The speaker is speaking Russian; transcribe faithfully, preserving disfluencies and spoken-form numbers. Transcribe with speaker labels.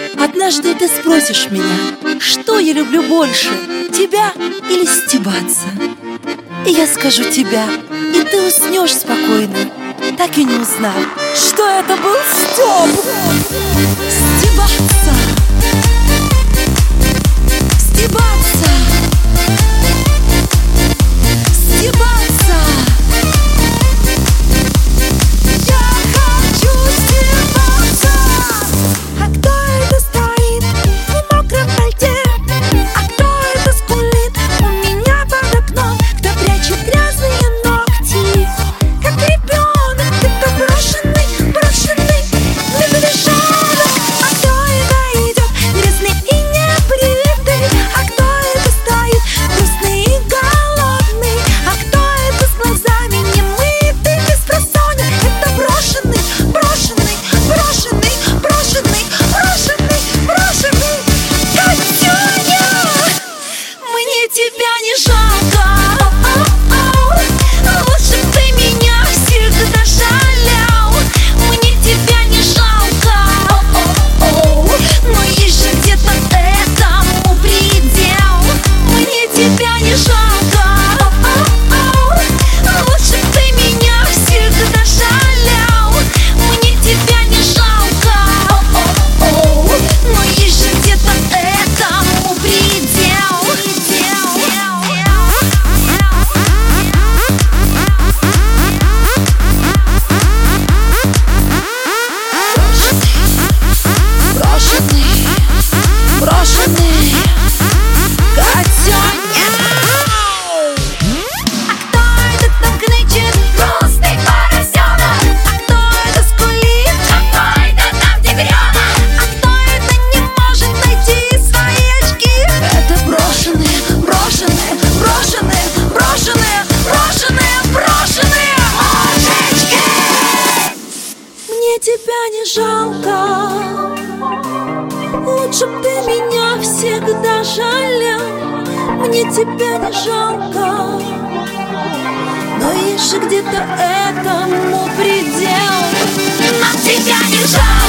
Speaker 1: Однажды ты спросишь меня, что я люблю больше, тебя или стебаться? И я скажу тебя, и ты уснешь спокойно, так и не узнав, что это был стёб. Стебаться, стебаться, стебаться. Я хочу стебаться. А кто это стоит в мокром пальте? А кто это скулит у меня под окном? Кто прячет грязные ногти, как ребенок? Это брошенный, брошенный медвежонок. А кто это идет грязный и небритый? А кто это стоит грустный и голодный? А кто это с глазами немытый, беспросонья? Это брошенный, брошенный, брошенный, брошенный, брошенный, брошенный Катюня! Мне тебя не жалко. Лучше б ты меня всегда жалел. Мне тебя не жалко. Но есть же где-то этому предел. Мне тебя не жалко. Лучше б ты меня всегда жалел. Мне тебя не жалко. Но есть же где-то этому предел. Брошенный, брошенный, Катюня! А кто это там кричит? Грустный поросенок. А кто это скулит? А кто это там тигренок? А кто это не может найти свои очки? Это брошенные, брошенные, брошенные, брошенные, брошенные, брошенные мужички! Мне тебя не жалко. Лучше б ты меня всегда жалел. Мне тебя не жалко. Но есть же где-то этому предел. Нам тебя не жалко.